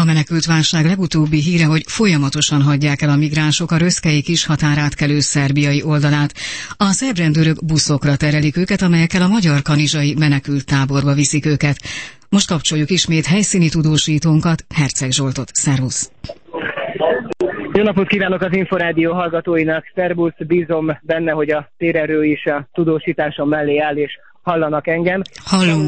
A menekültválság legutóbbi híre, hogy folyamatosan hagyják el a migránsok a röszkei kis határátkelő szerbiai oldalát. A szerb rendőrök buszokra terelik őket, amelyekkel a magyar kanizsai menekült táborba viszik őket. Most kapcsoljuk ismét helyszíni tudósítónkat, Herceg Zsoltot. Szervusz! Jó napot kívánok az Inforádió hallgatóinak! Szervusz, bízom benne, hogy a térerő is a tudósításom mellé áll, és hallanak engem. Hallunk.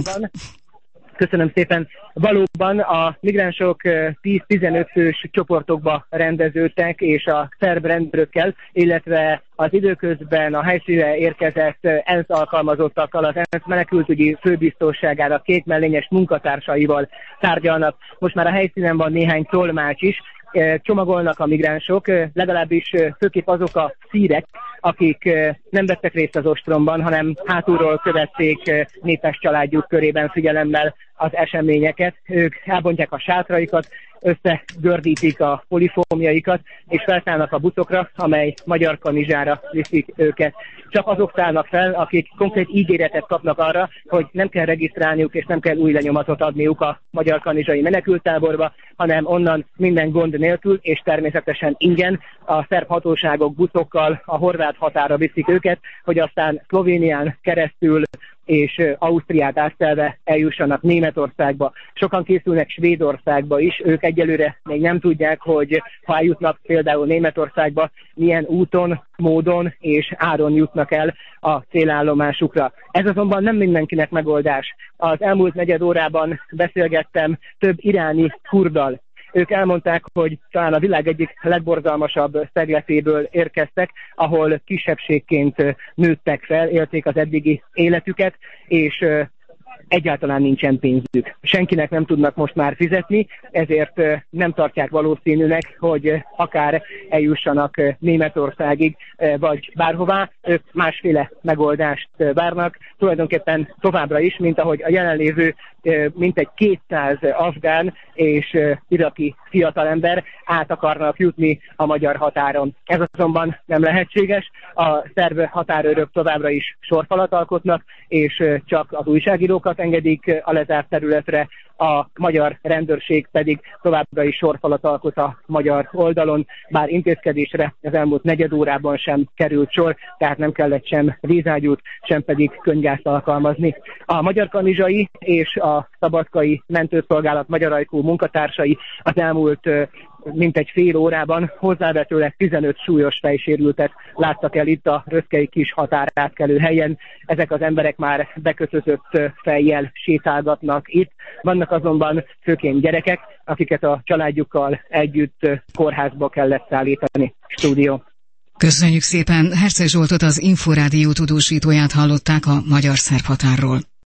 Köszönöm szépen. Valóban a migránsok 10-15 fős csoportokba rendeződtek, és a szerb rendőrökkel, illetve az időközben a helyszínre érkezett ENSZ alkalmazottakkal, az ENSZ menekültügyi főbiztosságának kékmellényes munkatársaival tárgyalnak. Most már a helyszínen van néhány tolmács is. Csomagolnak a migránsok, legalábbis főképp azok a szírek, akik nem vettek részt az ostromban, hanem hátulról követték népes családjuk körében figyelemmel az eseményeket. Ők elbontják a sátraikat, összegördítik a polifómjaikat, és felszállnak a buszokra, amely Magyar Kanizsára viszik őket. Csak azok szállnak fel, akik konkrét ígéretet kapnak arra, hogy nem kell regisztrálniuk, és nem kell új lenyomatot adniuk a Magyar Kanizsai menekülttáborba, hanem onnan minden gond nélkül, és természetesen ingyen a szerb hatóságok buszokkal a horvát határa viszik őket, hogy aztán Szlovénián keresztül és Ausztriát átkelve eljussanak Németországba. Sokan készülnek Svédországba is, ők egyelőre még nem tudják, hogy ha eljutnak például Németországba, milyen úton, módon és áron jutnak el a célállomásukra. Ez azonban nem mindenkinek megoldás. Az elmúlt negyed órában beszélgettem több iráni kurddal. Ők elmondták, hogy talán a világ egyik legborzalmasabb szegletéből érkeztek, ahol kisebbségként nőttek fel, élték az eddigi életüket, és egyáltalán nincsen pénzük. Senkinek nem tudnak most már fizetni, ezért nem tartják valószínűnek, hogy akár eljussanak Németországig, vagy bárhová. Ők másféle megoldást várnak, tulajdonképpen továbbra is, mint ahogy a jelenlévő mintegy 200 afgán és iraki fiatalember át akarnak jutni a magyar határon. Ez azonban nem lehetséges, a szerb határőrök továbbra is sorfalat alkotnak, és csak az újságírókat engedik a lezárt területre, a magyar rendőrség pedig továbbra is sorfalat alkot a magyar oldalon, bár intézkedésre az elmúlt negyed órában sem került sor, tehát nem kellett sem vízágyút, sem pedig könnygázt alkalmazni. A Magyar Kanizsai és a Szabadkai Mentőszolgálat magyar ajkú munkatársai az elmúlt mintegy fél órában hozzávetőleg 15 súlyos fejsérültet láttak el itt a röszkei kis határátkelő helyen. Ezek az emberek már bekötözött fejjel sétálgatnak itt. Vannak azonban főként gyerekek, akiket a családjukkal együtt kórházba kellett szállítani. Stúdió. Köszönjük szépen! Herceg Zsoltot, az Inforádió tudósítóját hallották a magyar-szerb határról.